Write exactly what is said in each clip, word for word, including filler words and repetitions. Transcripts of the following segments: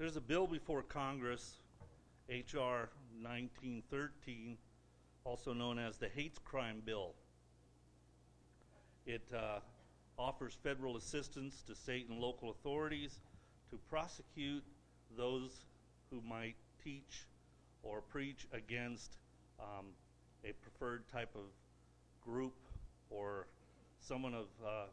There's a bill before Congress, H R nineteen thirteen, also known as the Hate Crime Bill. It uh, offers federal assistance to state and local authorities to prosecute those who might teach or preach against um, a preferred type of group or someone of uh,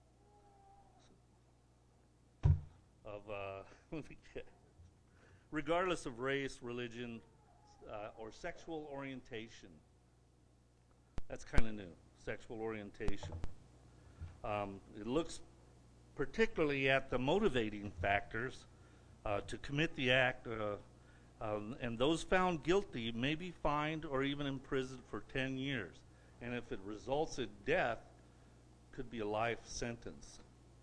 of uh, regardless of race, religion, uh, or sexual orientation. That's kind of new, sexual orientation. Um, it looks particularly at the motivating factors uh, to commit the act, uh, um, and those found guilty may be fined or even imprisoned for ten years. And if it results in death, could be a life sentence.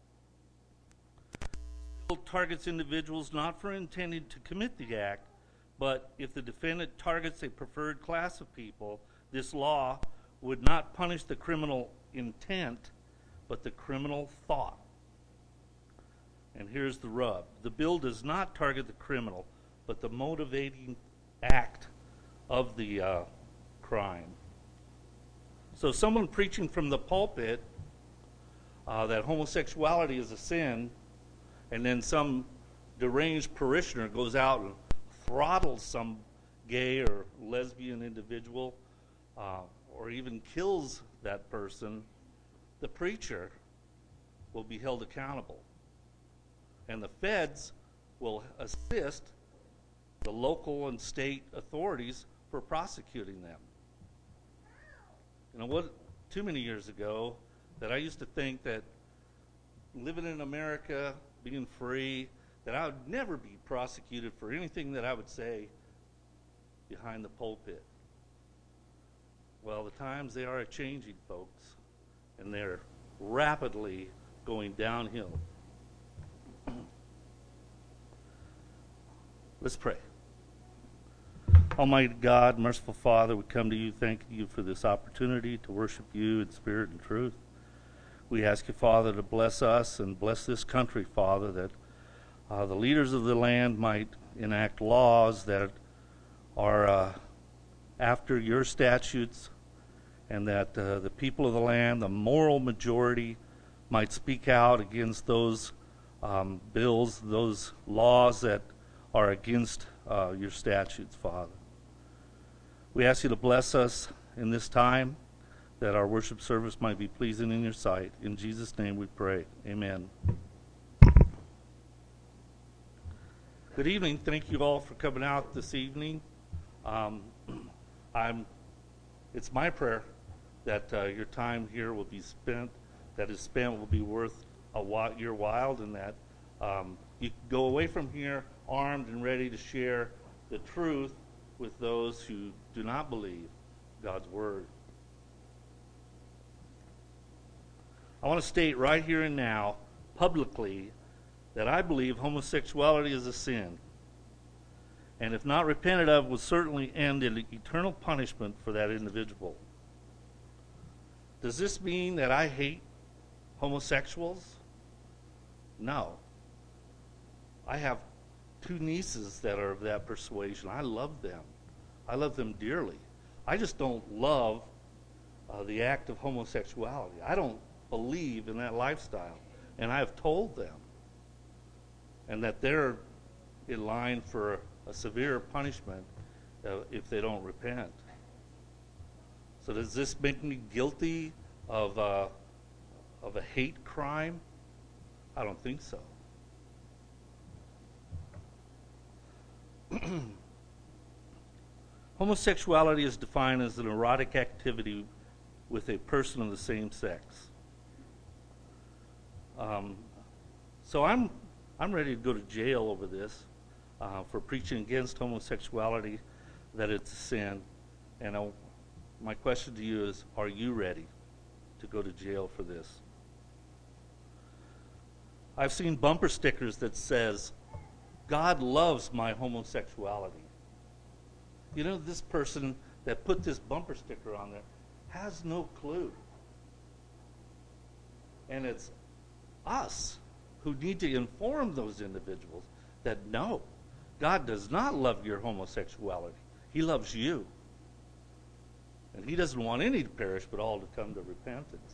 It targets individuals not for intending to commit the act, but if the defendant targets a preferred class of people, this law would not punish the criminal intent, but the criminal thought. And here's the rub. The bill does not target the criminal, but the motivating act of the uh, crime. So someone preaching from the pulpit uh, that homosexuality is a sin, and then some deranged parishioner goes out and throttles some gay or lesbian individual, uh, or even kills that person, the preacher will be held accountable. And the feds will assist the local and state authorities for prosecuting them. You know what, too many years ago, that I used to think that living in America, being free, that I would never be prosecuted for anything that I would say behind the pulpit. Well, the times, they are changing, folks, and they're rapidly going downhill. Let's pray. Almighty God, merciful Father, we come to you thanking you for this opportunity to worship you in spirit and truth. We ask you, Father, to bless us and bless this country, Father, that uh, the leaders of the land might enact laws that are uh, after your statutes, and that uh, the people of the land, the moral majority, might speak out against those um, bills, those laws that are against uh, your statutes, Father. We ask you to bless us in this time, that our worship service might be pleasing in your sight. In Jesus' name we pray. Amen. Good evening. Thank you all for coming out this evening. Um, I'm. It's my prayer that uh, your time here will be spent, that is spent will be worth a while, your while, and that um, you go away from here armed and ready to share the truth with those who do not believe God's word. I want to state right here and now, publicly, that I believe homosexuality is a sin, and if not repented of, will certainly end in eternal punishment for that individual. Does this mean that I hate homosexuals? No. I have two nieces that are of that persuasion. I love them. I love them dearly. I just don't love uh, the act of homosexuality. I don't believe in that lifestyle, and I have told them, and that they're in line for a severe punishment uh, if they don't repent. So does this make me guilty of uh, of a hate crime? I don't think so. Homosexuality is defined as an erotic activity with a person of the same sex. Um, so I'm I'm ready to go to jail over this uh, for preaching against homosexuality, that it's a sin. And I'll, my question to you is, are you ready to go to jail for this? I've seen bumper stickers that says, God loves my homosexuality. You know, this person that put this bumper sticker on there has no clue. And it's us who need to inform those individuals that no, God does not love your homosexuality. He loves you. And he doesn't want any to perish, but all to come to repentance.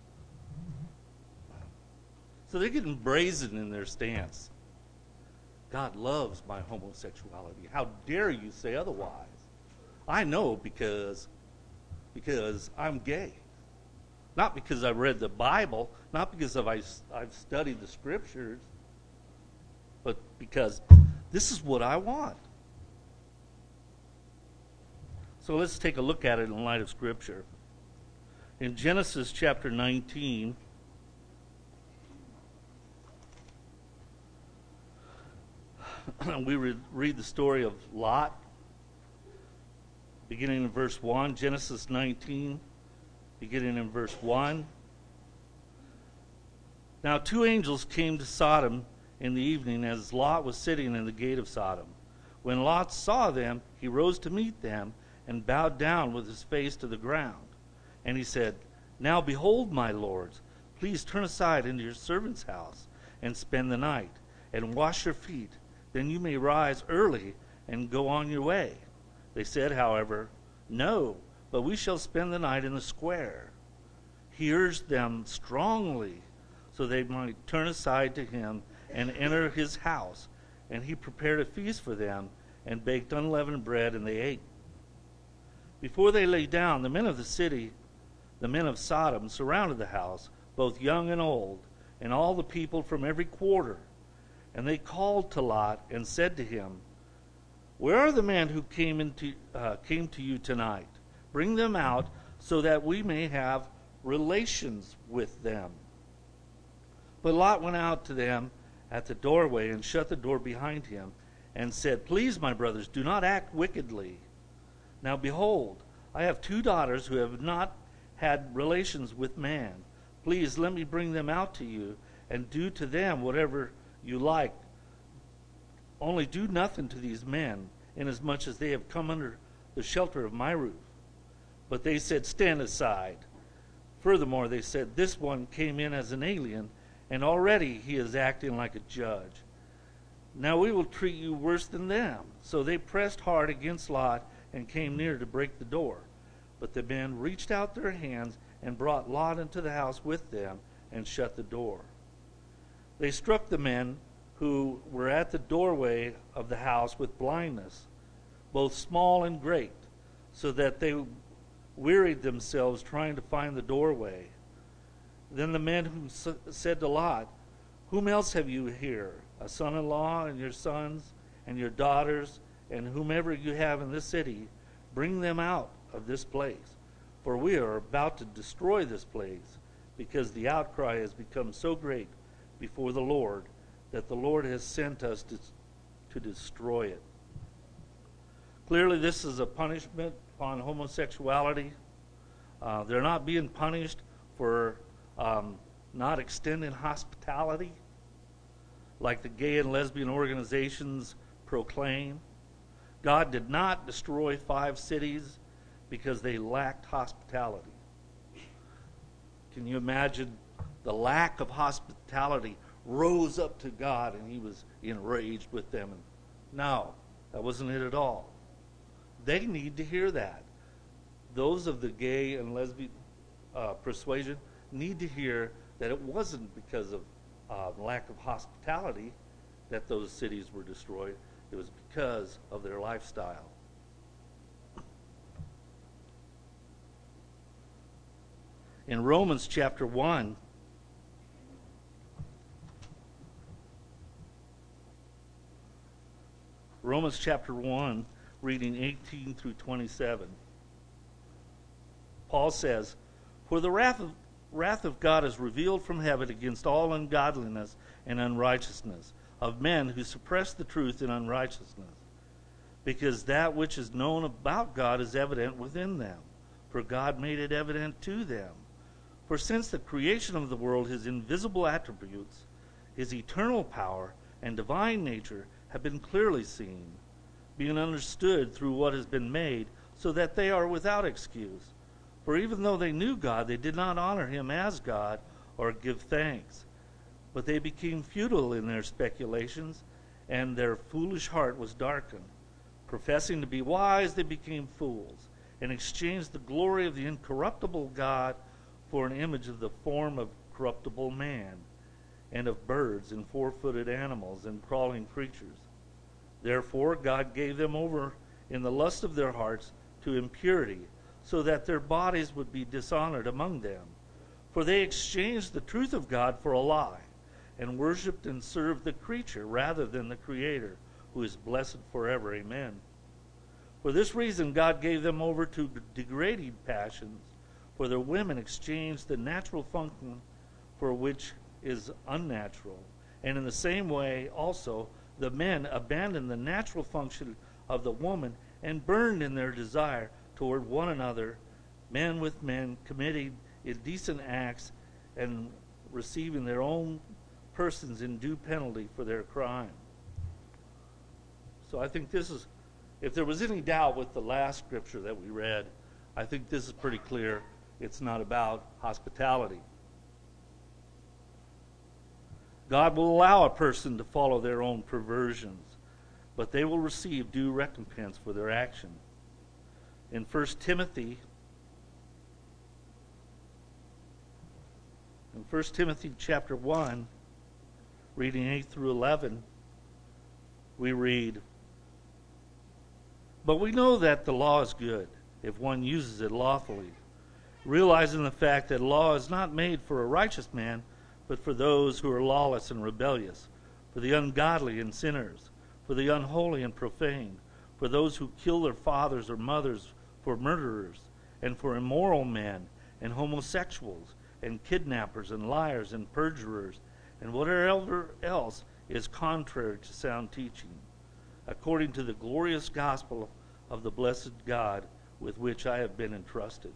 So they're getting brazen in their stance. God loves my homosexuality. How dare you say otherwise? I know because, because I'm gay. Not because I've read the Bible, not because of I, I've studied the scriptures, but because this is what I want. So let's take a look at it in light of Scripture. In Genesis chapter nineteen, we re- read the story of Lot, beginning in verse one. Genesis nineteen, beginning in verse one. Now two angels came to Sodom in the evening as Lot was sitting in the gate of Sodom. When Lot saw them, he rose to meet them and bowed down with his face to the ground. And he said, Now behold, my lords, please turn aside into your servant's house and spend the night, and wash your feet. Then you may rise early and go on your way. They said, however, No, but we shall spend the night in the square. He urged them strongly, so they might turn aside to him and enter his house. And he prepared a feast for them, and baked unleavened bread, and they ate. Before they lay down, the men of the city, the men of Sodom, surrounded the house, both young and old, and all the people from every quarter. And they called to Lot and said to him, Where are the men who came into uh, came to you tonight? Bring them out, so that we may have relations with them. But Lot went out to them at the doorway and shut the door behind him, and said, Please, my brothers, do not act wickedly. Now behold, I have two daughters who have not had relations with man. Please let me bring them out to you, and do to them whatever you like. Only do nothing to these men, inasmuch as they have come under the shelter of my roof. But they said, Stand aside. Furthermore, they said, This one came in as an alien, and already he is acting like a judge. Now we will treat you worse than them. So they pressed hard against Lot and came near to break the door. But the men reached out their hands and brought Lot into the house with them and shut the door. They struck the men who were at the doorway of the house with blindness, both small and great, so that they wearied themselves trying to find the doorway. Then the men who s- said to Lot, Whom else have you here? A son-in-law and your sons and your daughters and whomever you have in this city, bring them out of this place. For we are about to destroy this place, because the outcry has become so great before the Lord that the Lord has sent us to, to destroy it. Clearly, this is a punishment on homosexuality. Uh, they're not being punished for um, not extending hospitality, like the gay and lesbian organizations proclaim. God did not destroy five cities because they lacked hospitality. Can you imagine the lack of hospitality rose up to God and he was enraged with them? And no, that wasn't it at all. They need to hear that. Those of the gay and lesbian uh, persuasion need to hear that it wasn't because of uh, lack of hospitality that those cities were destroyed. It was because of their lifestyle. In Romans chapter one, Romans chapter one, reading eighteen through twenty-seven, Paul says, For the wrath of, wrath of God is revealed from heaven against all ungodliness and unrighteousness of men who suppress the truth in unrighteousness, because that which is known about God is evident within them, for God made it evident to them. For since the creation of the world, his invisible attributes, his eternal power and divine nature have been clearly seen, being understood through what has been made, so that they are without excuse. For even though they knew God, they did not honor him as God or give thanks, but they became futile in their speculations, and their foolish heart was darkened. Professing to be wise, they became fools, and exchanged the glory of the incorruptible God for an image of the form of corruptible man, and of birds, and four-footed animals, and crawling creatures. Therefore God gave them over in the lust of their hearts to impurity, so that their bodies would be dishonored among them. For they exchanged the truth of God for a lie, and worshipped and served the creature rather than the Creator, who is blessed forever. Amen. For this reason God gave them over to degrading passions, for their women exchanged the natural function for which is unnatural. And in the same way also the men abandoned the natural function of the woman and burned in their desire toward one another, men with men, committing indecent acts and receiving their own persons in due penalty for their crime. So I think this is, if there was any doubt with the last scripture that we read, I think this is pretty clear. It's not about hospitality. God will allow a person to follow their own perversions, but they will receive due recompense for their action. In First Timothy, in First Timothy chapter one, reading eight through eleven, we read, "But we know that the law is good if one uses it lawfully, realizing the fact that law is not made for a righteous man, but for those who are lawless and rebellious, for the ungodly and sinners, for the unholy and profane, for those who kill their fathers or mothers, for murderers, and for immoral men, and homosexuals, and kidnappers, and liars, and perjurers, and whatever else is contrary to sound teaching, according to the glorious gospel of the blessed God with which I have been entrusted."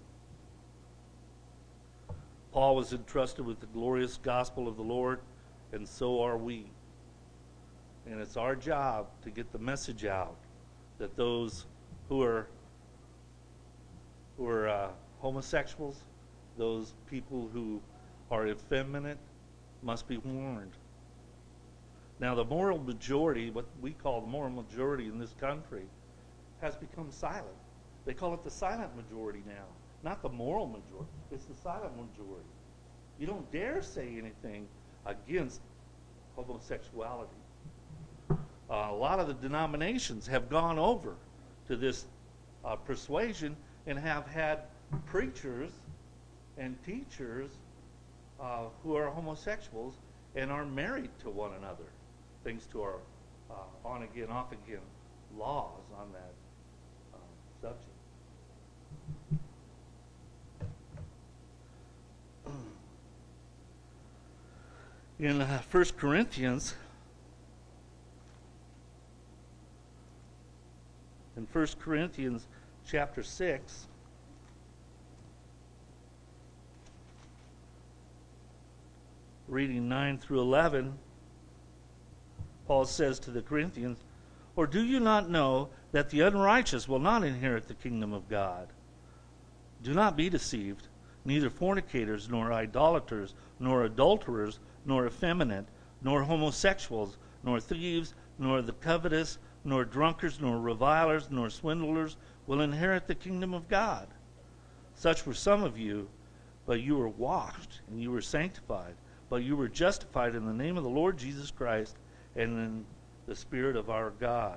Paul was entrusted with the glorious gospel of the Lord, and so are we. And it's our job to get the message out that those who are who are uh, homosexuals, those people who are effeminate, must be warned. Now, the moral majority, what we call the moral majority in this country, has become silent. They call it the silent majority now, not the moral majority. It's the silent majority. You don't dare say anything against homosexuality. Uh, a lot of the denominations have gone over to this uh, persuasion and have had preachers and teachers uh, who are homosexuals and are married to one another, thanks to our uh, on-again, off-again laws on that uh, subject. In uh, First Corinthians, in First Corinthians chapter six, reading nine through eleven, Paul says to the Corinthians, "Or do you not know that the unrighteous will not inherit the kingdom of God? Do not be deceived. Neither fornicators, nor idolaters, nor adulterers, nor effeminate, nor homosexuals, nor thieves, nor the covetous, nor drunkards, nor revilers, nor swindlers will inherit the kingdom of God. Such were some of you, but you were washed, and you were sanctified, but you were justified in the name of the Lord Jesus Christ and in the Spirit of our God.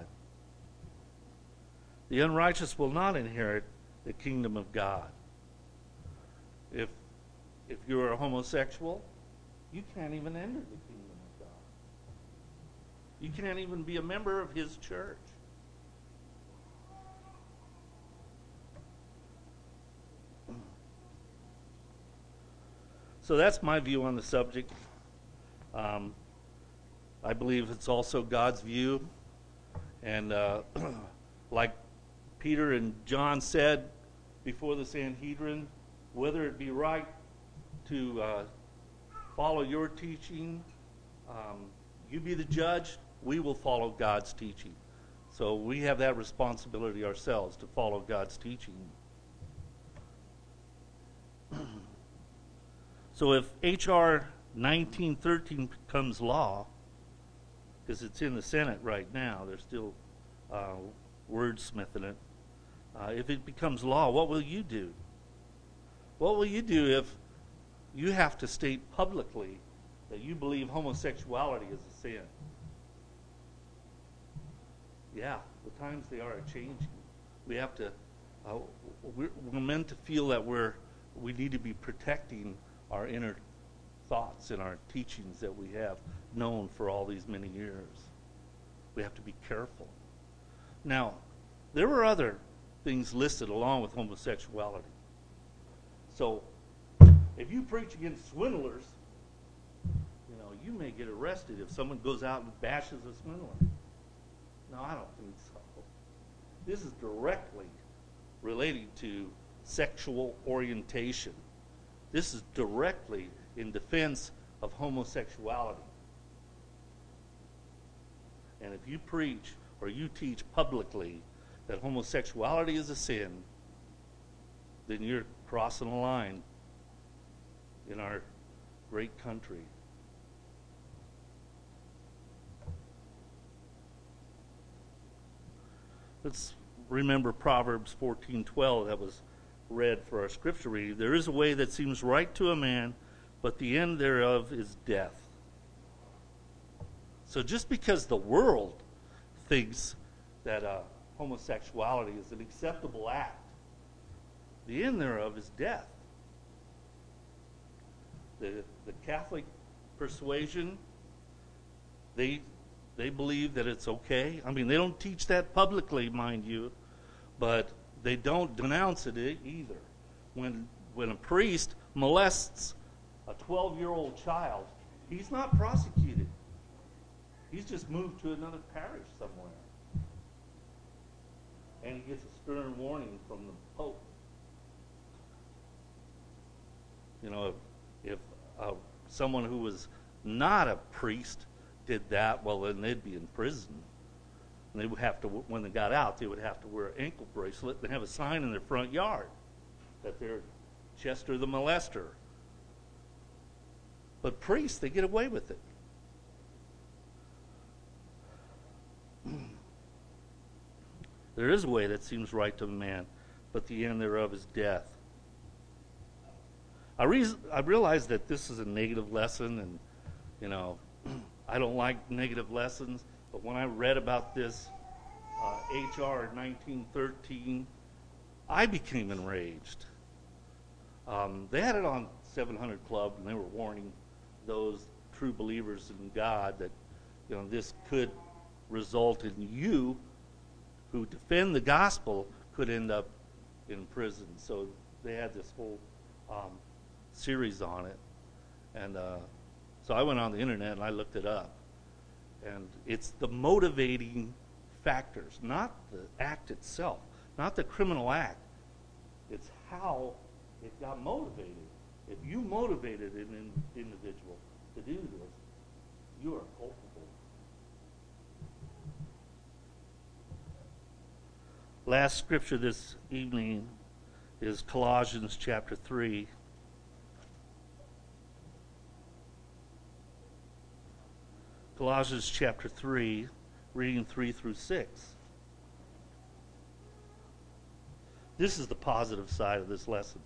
The unrighteous will not inherit the kingdom of God." If if you're a homosexual, you can't even enter the kingdom of God. You can't even be a member of his church. So that's my view on the subject. Um, I believe it's also God's view. And uh, like Peter and John said before the Sanhedrin, whether it be right to uh, follow your teaching, um, you be the judge, we will follow God's teaching. So we have that responsibility ourselves to follow God's teaching. So if H R nineteen thirteen becomes law, because it's in the Senate right now. They're still uh, wordsmithing it. Uh, if it becomes law, what will you do? What will you do if you have to state publicly that you believe homosexuality is a sin? Yeah, the times they are changing. We have to, uh, we're, we're meant to feel that we're, we need to be protecting our inner thoughts and our teachings that we have known for all these many years. We have to be careful. Now, there were other things listed along with homosexuality. So, if you preach against swindlers, you know, you may get arrested if someone goes out and bashes a swindler. No, I don't think so. This is directly related to sexual orientation. This is directly in defense of homosexuality. And if you preach or you teach publicly that homosexuality is a sin, then you're crossing a line in our great country. Let's remember Proverbs fourteen twelve that was read for our scripture reading. There is a way that seems right to a man, but the end thereof is death. So just because the world thinks that uh, homosexuality is an acceptable act, the end thereof is death. The, the Catholic persuasion, they they believe that it's okay. I mean, they don't teach that publicly, mind you, but they don't denounce it either. When when a priest molests a twelve-year-old child, he's not prosecuted. He's just moved to another parish somewhere. And he gets a stern warning from the Pope. You know, if, if uh, someone who was not a priest did that, well, then they'd be in prison. And they would have to, when they got out, they would have to wear an ankle bracelet and have a sign in their front yard that they're Chester the molester. But priests, they get away with it. There is a way that seems right to a man, but the end thereof is death. I, re- I realize that this is a negative lesson, and, you know, I don't like negative lessons, but when I read about this uh, H R nineteen thirteen, I became enraged. Um, they had it on seven hundred Club, and they were warning those true believers in God that, you know, this could result in you who defend the gospel could end up in prison. So they had this whole um, series on it. And uh, so I went on the internet and I looked it up. And it's the motivating factors, not the act itself, not the criminal act. It's how it got motivated. If you motivated an in- individual to do this, you are culpable. Last scripture this evening is Colossians chapter three. Colossians chapter three, reading three through six. This is the positive side of this lesson.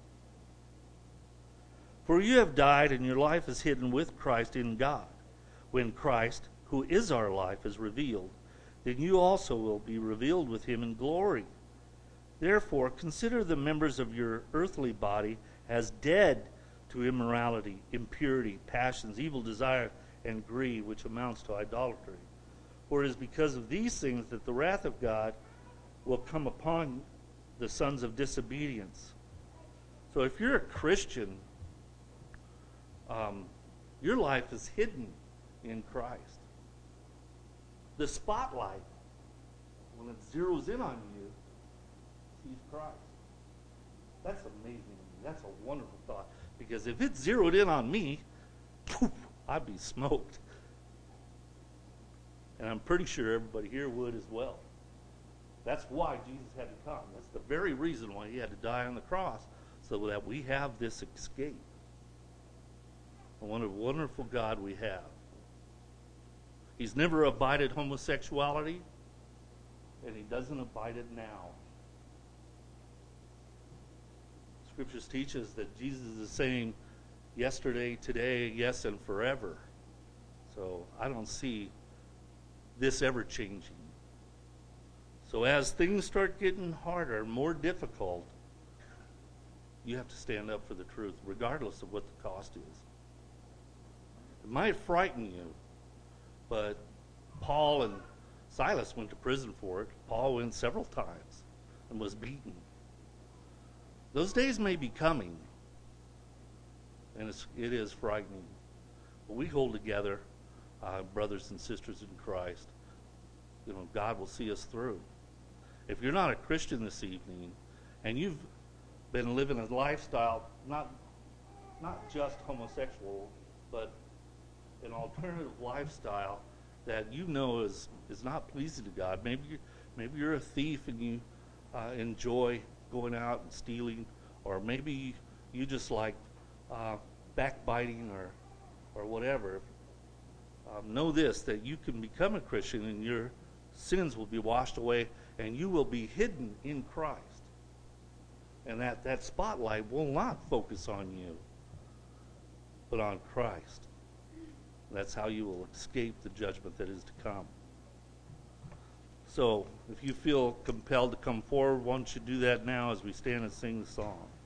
For you have died, and your life is hidden with Christ in God. When Christ, who is our life, is revealed, then you also will be revealed with him in glory. Therefore, consider the members of your earthly body as dead to immorality, impurity, passions, evil desire, and greed, which amounts to idolatry. For it is because of these things that the wrath of God will come upon the sons of disobedience. So if you're a Christian, um, your life is hidden in Christ. The spotlight, when it zeroes in on you, sees Christ. That's amazing. That's a wonderful thought. Because if it zeroed in on me, poof, I'd be smoked. And I'm pretty sure everybody here would as well. That's why Jesus had to come. That's the very reason why he had to die on the cross, so that we have this escape. And what a wonderful God we have. He's never abided homosexuality, and he doesn't abide it now. Scriptures teach us that Jesus is the same yesterday, today, yes, and forever. So I don't see this ever changing. So as things start getting harder, more difficult, you have to stand up for the truth, regardless of what the cost is. It might frighten you, but Paul and Silas went to prison for it. Paul went several times and was beaten. Those days may be coming, and it's, it is frightening. But we hold together, uh, brothers and sisters in Christ. You know, God will see us through. If you're not a Christian this evening, and you've been living a lifestyle, not not just homosexual, but an alternative lifestyle that you know is, is not pleasing to God. Maybe you, maybe you're a thief and you uh, enjoy going out and stealing, or maybe you just like uh, backbiting or or whatever. Um, know this, that you can become a Christian and your sins will be washed away and you will be hidden in Christ. And that, that spotlight will not focus on you, but on Christ. That's how you will escape the judgment that is to come. So, if you feel compelled to come forward, why don't you do that now as we stand and sing the song.